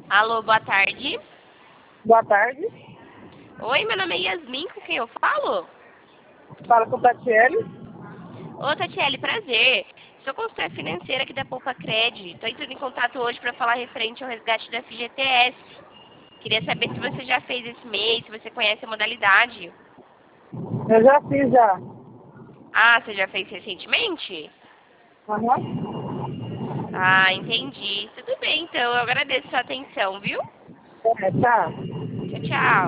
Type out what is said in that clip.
Alô, boa tarde. Boa tarde. Oi, meu nome é Yasmin, com quem eu falo? Fala com o Tatiele. Ô, Tatiele, prazer. Sou consultora financeira aqui da Poupa Cred. Estou entrando em contato hoje para falar referente ao resgate da FGTS. Queria saber se você já fez esse mês, se você conhece a modalidade. Eu já fiz já. Ah, você já fez recentemente? Aham. Ah, entendi. Tudo bem, então. Eu agradeço a sua atenção, viu? É, tá. Tchau, tchau.